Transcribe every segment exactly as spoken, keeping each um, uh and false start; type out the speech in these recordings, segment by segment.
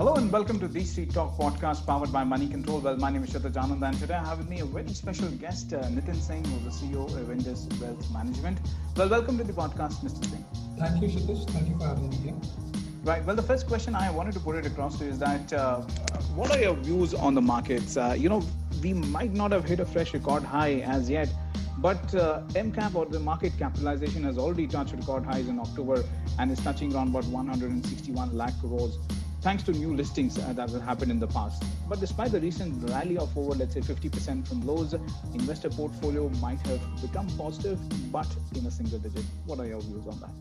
Hello and welcome to the Street Talk podcast powered by Money Control. Well, my name is Shata Janand and today I have with me a very special guest, uh, Nitin Singh, who's the C E O of Avendus Wealth Management. Well, welcome to the podcast, Mister Singh. Thank you, Shatish. Thank you for having me here. Right. Well, the first question I wanted to put it across to you is that uh, what are your views on the markets? Uh, you know, we might not have hit a fresh record high as yet, but uh, M CAP or the market capitalization has already touched record highs in October and is touching around about one hundred sixty-one lakh crores, thanks to new listings uh, that have happened in the past. But despite the recent rally of over, let's say, fifty percent from lows, investor portfolio might have become positive, but in a single digit. What are your views on that?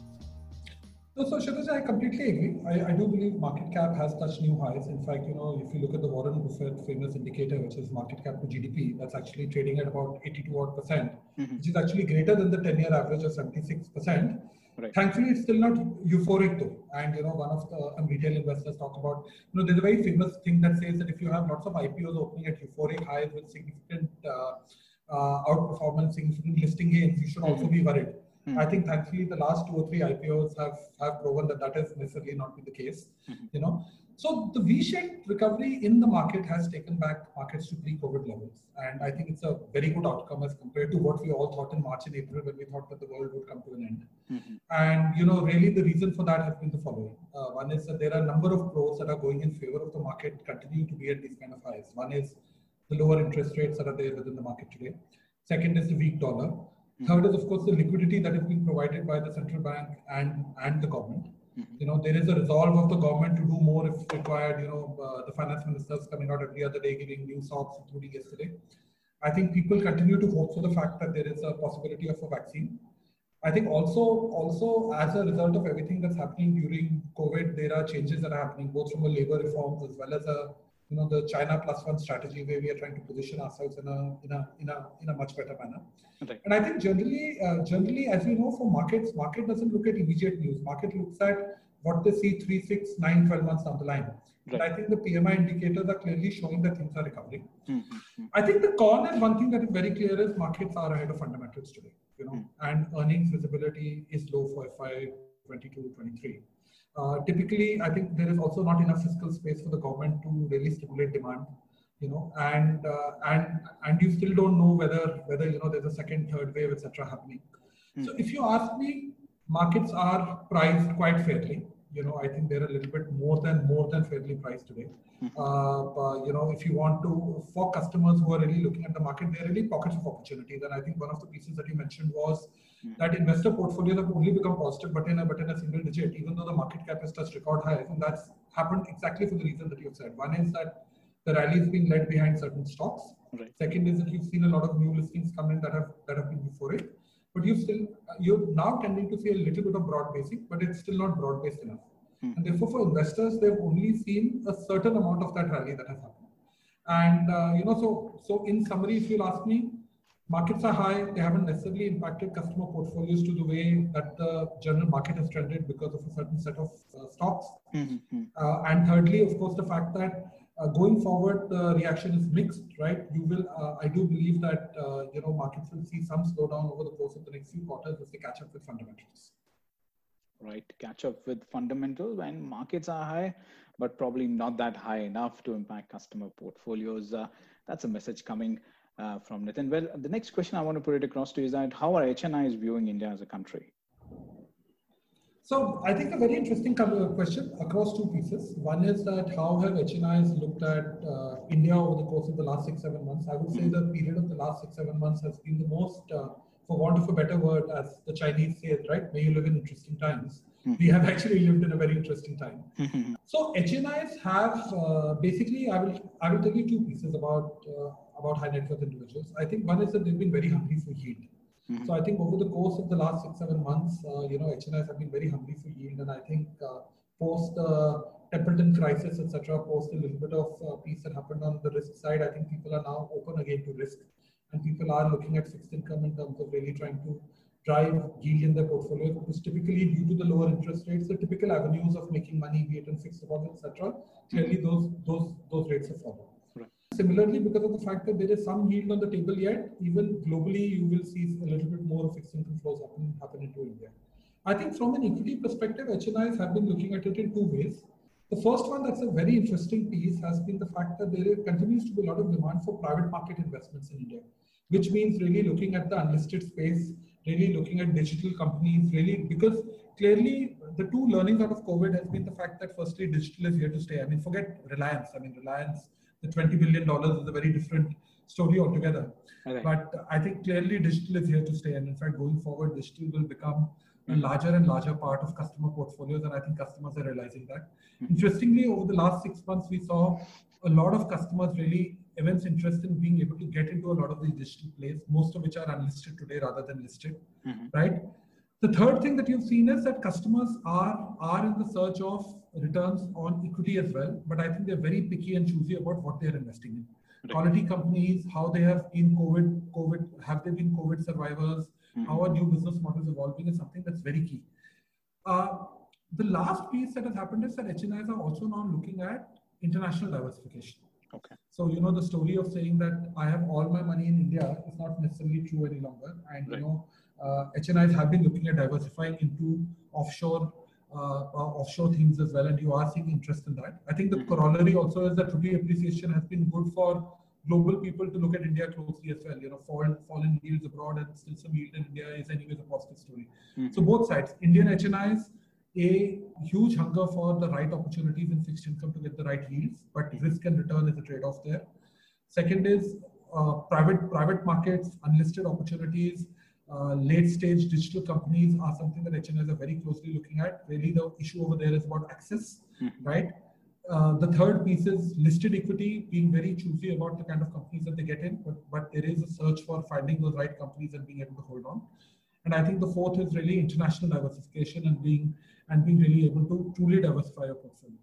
No, so Shatish, I completely agree. I, I do believe market cap has touched new highs. In fact, you know, if you look at the Warren Buffett famous indicator, which is market cap to G D P, that's actually trading at about eighty-two odd percent, mm-hmm. which is actually greater than the ten-year average of seventy-six percent. Right. Thankfully, it's still not euphoric though. And, you know, one of the um, retail investors talk about, you know, there's a very famous thing that says that if you have lots of I P Os opening at euphoric highs with significant uh, uh, outperformance, significant listing gains, you should mm-hmm. also be worried. Mm-hmm. I think thankfully the last two or three I P Os have, have proven that that has necessarily not been the case, mm-hmm. you know. So the V-shaped recovery in the market has taken back markets to pre-COVID levels. And I think it's a very good outcome as compared to what we all thought in March and April when we thought that the world would come to an end. Mm-hmm. And, you know, really the reason for that has been the following. Uh, one is that there are a number of pros that are going in favor of the market continuing to be at these kind of highs. One is the lower interest rates that are there within the market today. Second is the weak dollar. Mm-hmm. Third is, of course, the liquidity that is being provided by the central bank and, and the government. Mm-hmm. You know, there is a resolve of the government to do more if required. You know, uh, the finance ministers coming out every other day giving new socks, including yesterday. I think people continue to hope for the fact that there is a possibility of a vaccine. I think also, also as a result of everything that's happening during COVID, there are changes that are happening both from a labor reforms as well as a you know the China plus one strategy where we are trying to position ourselves in a in a in a in a much better manner. Okay. And I think generally, uh, generally, as we know, for markets, market doesn't look at immediate news. Market looks at what they see three, six, nine, twelve months down the line. Right. And I think the P M I indicators are clearly showing that things are recovering. Mm-hmm. I think the con is one thing that is very clear is markets are ahead of fundamentals today. You know, mm-hmm. and earnings visibility is low for F Y twenty-two twenty-three. Uh, typically, I think there is also not enough fiscal space for the government to really stimulate demand, you know, and uh, and and you still don't know whether whether you know there's a second, third wave, et cetera happening. Mm-hmm. So if you ask me, markets are priced quite fairly. You know, I think they're a little bit more than more than fairly priced today. Mm-hmm. Uh, but, you know, if you want to, for customers who are really looking at the market, there are really pockets of opportunities. And I think one of the pieces that you mentioned was mm-hmm. that investor portfolios have only become positive, but in a but in a single digit, even though the market cap has touched record highs, and that's happened exactly for the reason that you've said. One is that the rally is being led behind certain stocks. Right. Second is that you've seen a lot of new listings come in that have that have been euphoric. But you still, you're now tending to see a little bit of broad basing, but it's still not broad based enough. Hmm. And therefore, for investors, they've only seen a certain amount of that rally that has happened. And, uh, you know, so, so in summary, if you'll ask me, markets are high. They haven't necessarily impacted customer portfolios to the way that the general market has trended because of a certain set of uh, stocks. Mm-hmm. Uh, and thirdly, of course, the fact that Uh, going forward, the reaction is mixed, right? You will, uh, I do believe that, uh, you know, markets will see some slowdown over the course of the next few quarters as they catch up with fundamentals. Right, catch up with fundamentals when markets are high, but probably not that high enough to impact customer portfolios. Uh, that's a message coming uh, from Nitin. Well, the next question I want to put it across to you is that how are H N Is viewing India as a country? So I think a very interesting question across two pieces. One is that how have H N Is looked at uh, India over the course of the last six, seven months? I would say the period of the last six, seven months has been the most, uh, for want of a better word, as the Chinese say it, right? May you live in interesting times. Mm-hmm. We have actually lived in a very interesting time. Mm-hmm. So H N Is have uh, basically, I will I will tell you two pieces about uh, about high net worth individuals. I think one is that they've been very hungry for yield. Mm-hmm. So I think over the course of the last six, seven months, uh, you know, H N Is have been very hungry for yield. And I think uh, post the uh, Templeton crisis, et cetera, post a little bit of uh, piece that happened on the risk side, I think people are now open again to risk. And people are looking at fixed income in terms of really trying to drive yield in their portfolio. Because typically due to the lower interest rates, the typical avenues of making money, be it in fixed deposits, et cetera, clearly those, those, those rates have fallen. Similarly, because of the fact that there is some yield on the table yet, even globally, you will see a little bit more fixed income flows happen, happen into India. I think from an equity perspective, H N Is have been looking at it in two ways. The first one that's a very interesting piece has been the fact that there continues to be a lot of demand for private market investments in India, which means really looking at the unlisted space, really looking at digital companies, really, because clearly the two learnings out of COVID has been the fact that firstly, digital is here to stay. I mean, forget Reliance. I mean, Reliance, the twenty billion dollars is a very different story altogether. Okay. But I think clearly digital is here to stay. And in fact, going forward, digital will become a larger and larger part of customer portfolios. And I think customers are realizing that. Mm-hmm. Interestingly, over the last six months, we saw a lot of customers really immense interest in being able to get into a lot of these digital plays, most of which are unlisted today rather than listed, mm-hmm. right? The third thing that you've seen is that customers are, are in the search of returns on equity as well, but I think they're very picky and choosy about what they're investing in. Right. Quality companies, how they have been COVID, COVID, have they been COVID survivors, mm-hmm. how are new business models evolving is something that's very key. Uh, the last piece that has happened is that H N Is are also now looking at international diversification. Okay. So, you know, the story of saying that I have all my money in India is not necessarily true any longer. And, right. you know, uh, H N Is have been looking at diversifying into offshore uh, uh, offshore themes as well. And you are seeing interest in that. I think the mm-hmm. corollary also is that rupee appreciation has been good for global people to look at India closely as well. You know, fall, fallen yields abroad and still some yield in India is anyways a positive story. Mm-hmm. So both sides, Indian H N Is, a huge hunger for the right opportunities in fixed income to get the right yields, but risk and return is a trade-off there. Second is uh, private private markets, unlisted opportunities, uh, late-stage digital companies are something that H N Is are very closely looking at. Really, the issue over there is about access, mm-hmm. right? Uh, the third piece is listed equity, being very choosy about the kind of companies that they get in, but, but there is a search for finding those right companies and being able to hold on. And I think the fourth is really international diversification and being and being really able to truly diversify your portfolio.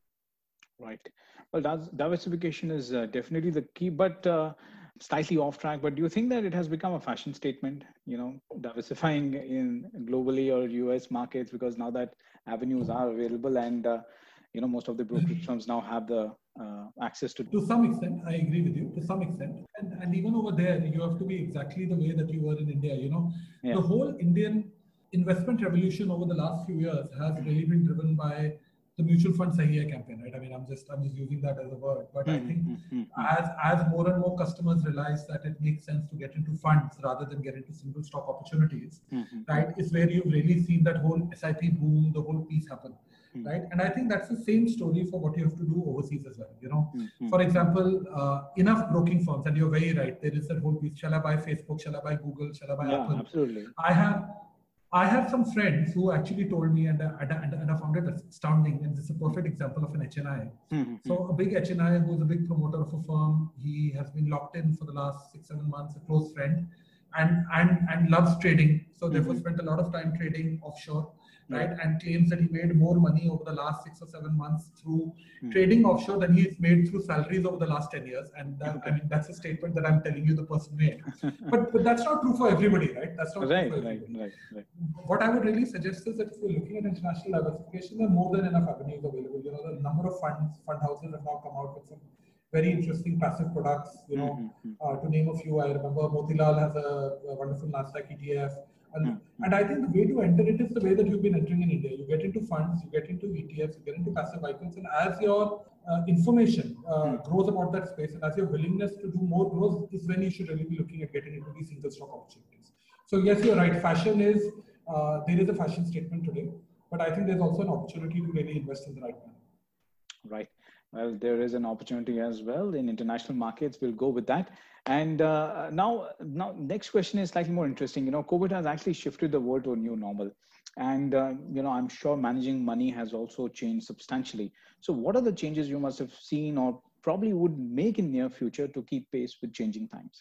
Right. Well, that's, diversification is uh, definitely the key, but uh, slightly off track. But do you think that it has become a fashion statement, you know, diversifying in globally or U S markets, because now that avenues are available and, uh, you know, most of the brokerage firms now have the uh, access to. To some extent, I agree with you, to some extent. And, and even over there, you have to be exactly the way that you were in India, you know. Yeah. The whole Indian investment revolution over the last few years has really been driven by the mutual fund Sahi Hai campaign, right? I mean, I'm just I'm just using that as a word, but mm-hmm. I think mm-hmm. as as more and more customers realize that it makes sense to get into funds rather than get into single stock opportunities, mm-hmm. right? Is where you've really seen that whole S I P boom, the whole piece happen, mm-hmm. right? And I think that's the same story for what you have to do overseas as well. You know, mm-hmm. for example, uh, enough broking firms, and you're very right. There is that whole piece: shall I buy Facebook? Shall I buy Google? Shall I buy yeah, Apple? Absolutely. I have. I have some friends who actually told me, and, and, and, and I found it astounding, and this is a perfect example of an H N I. Mm-hmm. So a big H N I who is a big promoter of a firm, he has been locked in for the last six, seven months, a close friend, and, and, and loves trading. So mm-hmm. therefore spent a lot of time trading offshore, right? Mm-hmm. And claims that he made more money over the last six or seven months through mm-hmm. trading offshore than he's made through salaries over the last ten years. And that, okay. I mean, that's a statement that I'm telling you the person made. but, but that's not true for everybody, right? That's not right, true for right, everybody. Right, right. What I would really suggest is that if you're looking at international diversification, there are more than enough avenues available. You know, the number of funds, fund houses have now come out with some very interesting passive products. You know, mm-hmm. uh, to name a few, I remember Motilal has a, a wonderful Nasdaq E T F. And, mm-hmm. and I think the way to enter it is the way that you've been entering in India. You get into funds, you get into E T Fs, you get into passive icons, and as your uh, information uh, mm-hmm. grows about that space, and as your willingness to do more grows, is when you should really be looking at getting into these single stock opportunities. So yes, you're right. Fashion is uh, there is a fashion statement today, but I think there's also an opportunity to really invest in the right manner. Right. Well, there is an opportunity as well in international markets. We'll go with that. And uh, now, now, next question is slightly more interesting. You know, COVID has actually shifted the world to a new normal. And, uh, you know, I'm sure managing money has also changed substantially. So what are the changes you must have seen or probably would make in near future to keep pace with changing times?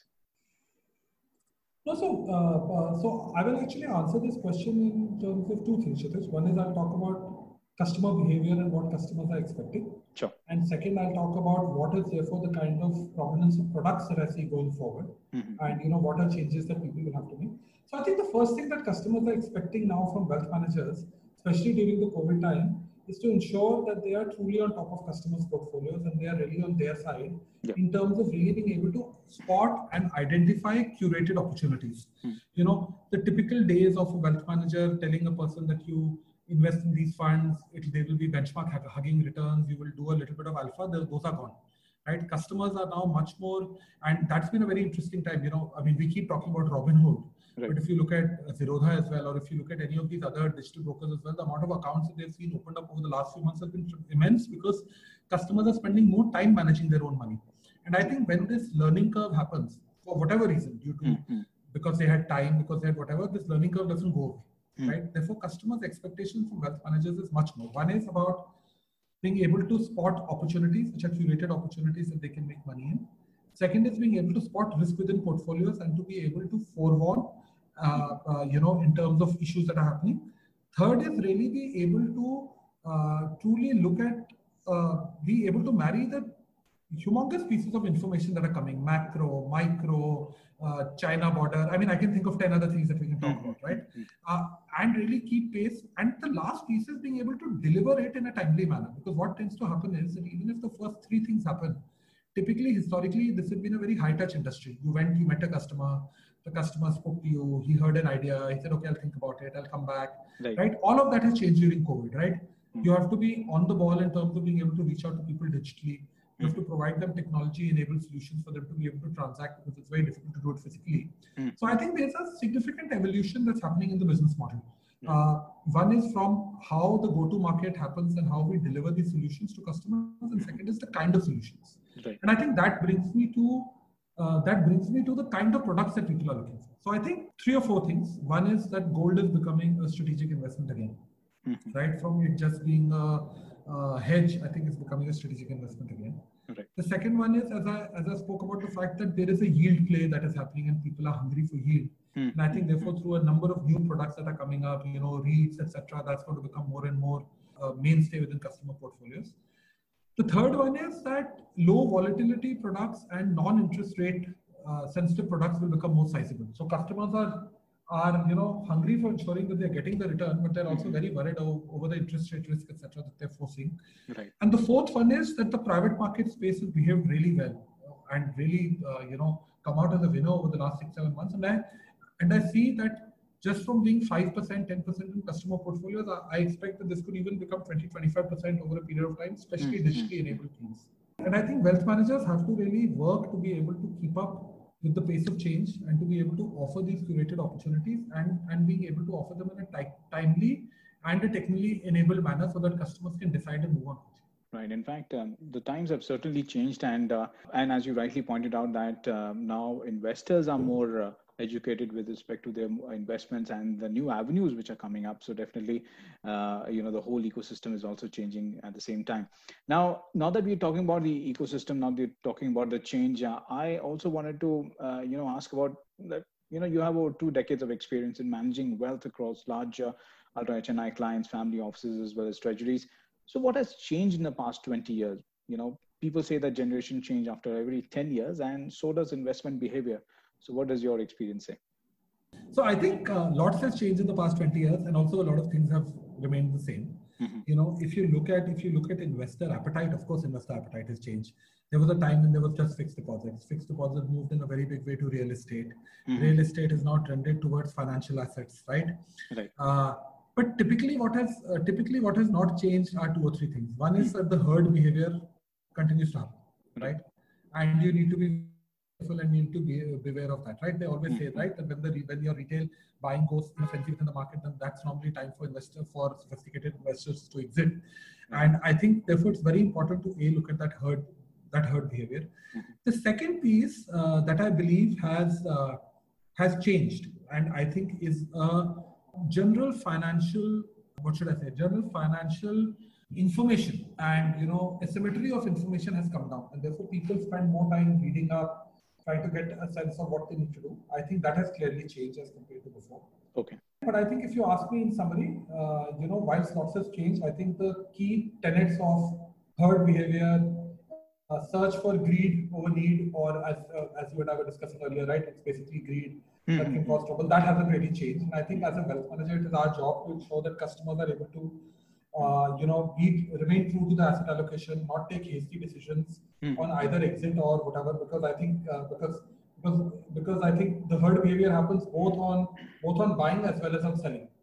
No, so, uh, uh, so I will actually answer this question in terms of two things, Kshitij. One is I'll talk about customer behavior and what customers are expecting. Sure. And second, I'll talk about what is therefore the kind of provenance of products that I see going forward, mm-hmm. and you know what are changes that people will have to make. So I think the first thing that customers are expecting now from wealth managers, especially during the COVID time, is to ensure that they are truly on top of customers' portfolios and they are really on their side yeah. in terms of really being able to spot and identify curated opportunities. Mm. You know, the typical days of a wealth manager telling a person that you invest in these funds, it, they will be benchmark hugging returns, you will do a little bit of alpha, those are gone. Right? Customers are now much more, and that's been a very interesting time. You know, I mean, we keep talking about Robinhood, right. But if you look at Zerodha as well, or if you look at any of these other digital brokers as well, the amount of accounts that they've seen opened up over the last few months has been immense because customers are spending more time managing their own money. And I think when this learning curve happens, for whatever reason, due to mm-hmm. because they had time, because they had whatever, this learning curve doesn't go away, mm-hmm. right? Therefore, customers' expectations from wealth managers is much more. One is about being able to spot opportunities, which are curated opportunities that they can make money in. Second is being able to spot risk within portfolios and to be able to forewarn, uh, uh, you know, in terms of issues that are happening. Third is really be able to uh, truly look at, uh, be able to marry the humongous pieces of information that are coming, macro, micro, uh, China border. I mean, I can think of ten other things that we can talk mm-hmm. about, right? Uh, and really keep pace. And the last piece is being able to deliver it in a timely manner. Because what tends to happen is that even if the first three things happen, typically, historically, this has been a very high-touch industry. You went, you met a customer, the customer spoke to you, he heard an idea, he said, okay, I'll think about it, I'll come back, right? right? All of that has changed during COVID, right? Mm-hmm. You have to be on the ball in terms of being able to reach out to people digitally. You have to provide them technology-enabled solutions for them to be able to transact because it's very difficult to do it physically. Mm. So I think there's a significant evolution that's happening in the business model. Mm. Uh, one is from how the go-to market happens and how we deliver these solutions to customers, and second is the kind of solutions. Right. And I think that brings me to uh, that brings me to the kind of products that people are looking for. So I think three or four things. One is that gold is becoming a strategic investment again, mm-hmm. right? From it just being a Uh, hedge, I think it's becoming a strategic investment again. Right. The second one is, as I as I spoke about the fact that there is a yield play that is happening and people are hungry for yield. Mm. And I think therefore through a number of new products that are coming up, you know, REITs, et cetera, that's going to become more and more uh, mainstay within customer portfolios. The third one is that low volatility products and non-interest rate uh, sensitive products will become more sizable. So customers are are you know hungry for ensuring that they're getting the return, but they're also very worried over, over the interest rate risk, et cetera, that they're foreseeing. Right. And the fourth one is that the private market space has behaved really well and really uh, you know come out as a winner over the last six, seven months. And I and I see that just from being five percent, ten percent in customer portfolios, I, I expect that this could even become twenty, twenty-five percent over a period of time, especially mm-hmm. digitally enabled teams. And I think wealth managers have to really work to be able to keep up with the pace of change and to be able to offer these curated opportunities and, and being able to offer them in a t- timely and a technically enabled manner so that customers can decide and move on. Right. In fact, um, the times have certainly changed. And uh, and as you rightly pointed out that um, now investors are more uh, educated with respect to their investments and the new avenues which are coming up. So definitely, uh, you know, the whole ecosystem is also changing at the same time. Now, now that we're talking about the ecosystem, now we're talking about the change, uh, I also wanted to, uh, you know, ask about that, you know, you have over two decades of experience in managing wealth across large uh, ultra H N I clients, family offices, as well as treasuries. So what has changed in the past twenty years? You know, people say that generation change after every ten years, and so does investment behavior. So what does your experience say? So I think uh, lots has changed in the past twenty years, and also a lot of things have remained the same. Mm-hmm. You know, if you look at if you look at investor appetite, of course, investor appetite has changed. There was a time when there was just fixed deposits. Fixed deposits moved in a very big way to real estate. Mm-hmm. Real estate is now trended towards financial assets, right? Right. Uh, but typically, what has uh, typically what has not changed are two or three things. One is that the herd behavior continues to happen, right? And you need to be and you need to be beware of that, right? They always say, right, that when the when your retail buying goes in a frenzy within the market, then that's normally time for investor for sophisticated investors to exit. And I think therefore it's very important to a look at that herd that herd behavior. The second piece uh, that I believe has uh, has changed, and I think is a general financial what should I say general financial information, and you know asymmetry of information has come down, and therefore people spend more time reading up, trying to get a sense of what they need to do. I think that has clearly changed as compared to before. Okay. But I think if you ask me in summary, uh, you know, while lots has changed, I think the key tenets of herd behavior, uh, search for greed over need, or as uh, as you and I were discussing earlier, right? It's basically greed mm-hmm. that can cause trouble. That hasn't really changed. And I think as a wealth manager, it is our job to ensure that customers are able to Uh, you know, be, remain true to the asset allocation, not take hasty decisions mm. on either exit or whatever. Because I think uh, because because because I think the herd behavior happens both on both on buying as well as on selling,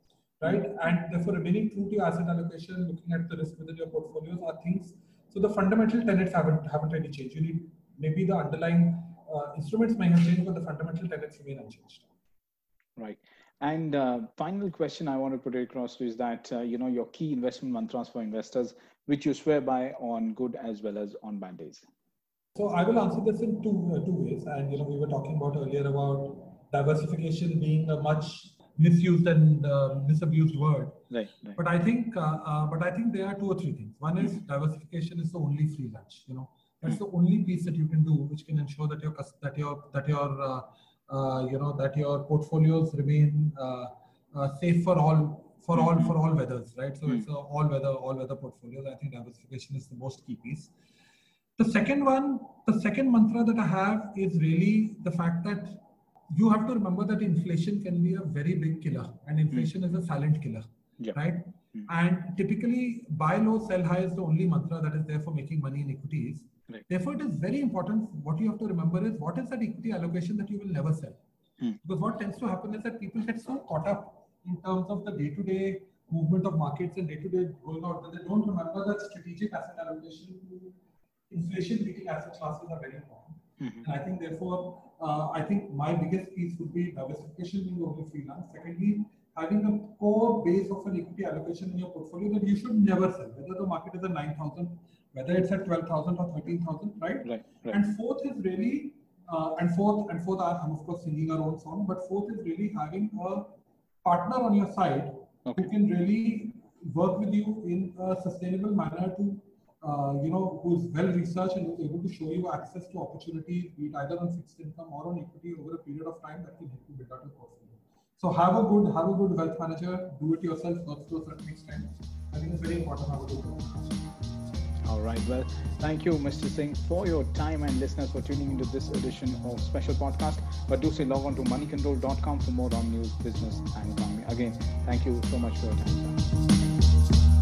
right? And therefore remaining true to your asset allocation, looking at the risk within your portfolios are things. So the fundamental tenets haven't haven't really changed. You need maybe the underlying uh, instruments may have changed, but the fundamental tenets remain unchanged. Right. And uh, final question I want to put it across to is that, uh, you know, your key investment mantras for investors, which you swear by on good as well as on bad days. So I will answer this in two uh, two ways. And, you know, we were talking about earlier about diversification being a much misused and uh, misabused word. Right, right. But I think, uh, uh, but I think there are two or three things. One is diversification is the only free lunch. You know, that's the only piece that you can do, which can ensure that your that your that your uh, uh, you know that your portfolios remain uh, uh, safe for all for all for all weathers, right? So it's a all weather all weather portfolios. I think diversification is the most key piece. The second one, the second mantra that I have is really the fact that you have to remember that inflation can be a very big killer, and inflation mm. is a silent killer, yeah. right? Mm. And typically, buy low, sell high is the only mantra that is there for making money in equities. Right. Therefore, it is very important. What you have to remember is what is that equity allocation that you will never sell. Mm. Because what tends to happen is that people get so caught up in terms of the day-to-day movement of markets and day-to-day going out that they don't remember that strategic asset allocation to inflation-beating asset classes are very important. Mm-hmm. And I think, therefore, uh, I think my biggest piece would be diversification being the only freelance. Secondly, having a core base of an equity allocation in your portfolio that you should never sell, whether the market is at nine thousand, whether it's at twelve thousand or thirteen thousand, right? Right, right? And fourth is really, uh, and fourth, and fourth, I'm of course singing our own song, but fourth is really having a partner on your side okay. who can really work with you in a sustainable manner to Uh, you know, who's well researched and who's able to show you access to opportunities, be it either on fixed income or on equity over a period of time that can help you build out your portfolio. So have a good, have a good wealth manager. Do it yourself, not to a certain extent. I think it's very important to have a good wealth manager. All right. Well, thank you, Mister Singh, for your time, and listeners for tuning into this edition of Special Podcast. But do say log on to money control dot com for more on news, business, and economy. Again, thank you so much for your time, sir.